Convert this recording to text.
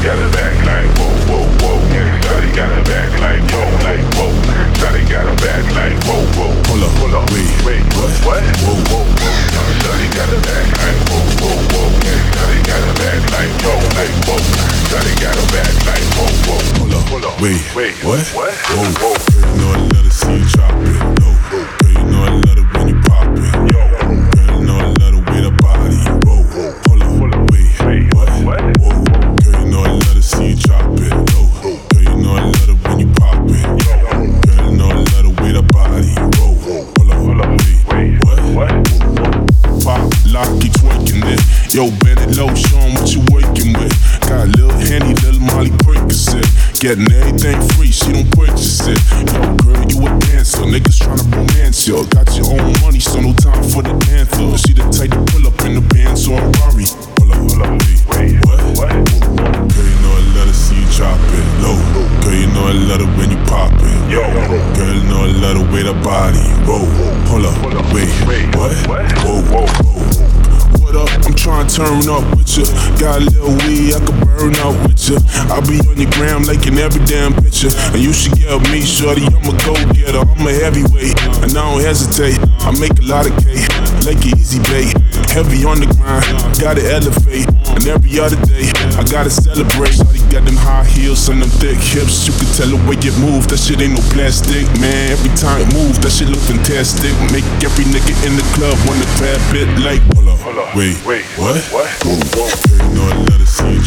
got a back like whoa, whoa, whoa. Shawty got a back like whoa. Shawty got a back like whoa, whoa. Hold up, wait, what? Whoa, whoa, whoa. Shawty got a back like whoa, whoa, whoa. Shawty got a back like whoa. Shawty got a back like whoa, whoa. Hold up, wait, what? What? Whoa, whoa. Girl, you know I love to see you drop it low. Girl, you know I love it when you pop it. Yo, girl, you know I love the way the body roll. Hold up, wait, what? Whoa, girl, you know I love to see you drop it low. Girl, you know I love it when you pop it. Girl, you know I love the way the body roll. Hold up, wait, what? Pop, lock, you twerking it. Yo, bend it low, show 'em what you working with. Got a little Henny, little Molly Percocet. Getting everything free, she don't purchase it. Yo, girl, you a dancer, niggas tryna romance you. Got your own money, so no time for the anthem. She the type to pull up in the Benz or a Rari. Hold up, wait, what? Girl, you know I love to see you drop it low. Girl, you know I love it when you pop it. Yo, girl, you know I love the way the body roll. Hold up, wait, what? Whoa. What up? I'm trying to turn up with you. Got a little weed, I could burn up with you. I'll be on your gram liking every damn picture. And you should get me, shorty, I'm a go-getter. I'm a heavyweight, and I don't hesitate. I make a lot of cake, like an easy bait. Heavy on the grind, gotta elevate. And every other day, I gotta celebrate. Shorty got them high heels and them thick hips. You can tell the way it move, that shit ain't no plastic, man. Every time it move, that shit look fantastic. Make every nigga in the club wanna grab it like, hold up. Wait, what? Whoa. Girl, you know I love to see you